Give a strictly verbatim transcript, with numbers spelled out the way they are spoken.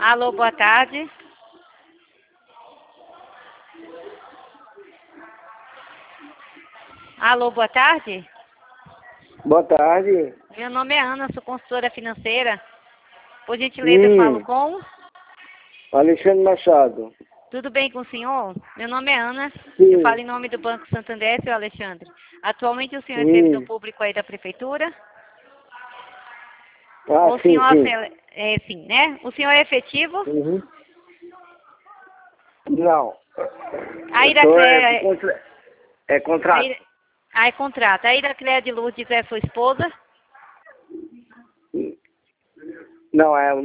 Alô, boa tarde. Alô, boa tarde. Boa tarde. Meu nome é Ana, sou consultora financeira. Por gentileza, Sim. eu falo com... Alexandre Machado. Tudo bem com o senhor? Meu nome é Ana. Sim. Eu falo em nome do Banco Santander, seu Alexandre. Atualmente o senhor é Sim. servidor público aí da prefeitura? Ah, o sim, senhor sim. é sim, né? O senhor é efetivo? Uhum. Não. A Eu sou é, Iracleia... contra... é A contrato. Ira... Ah, é contrato. A Iracleia de Lourdes é sua esposa? Não, é o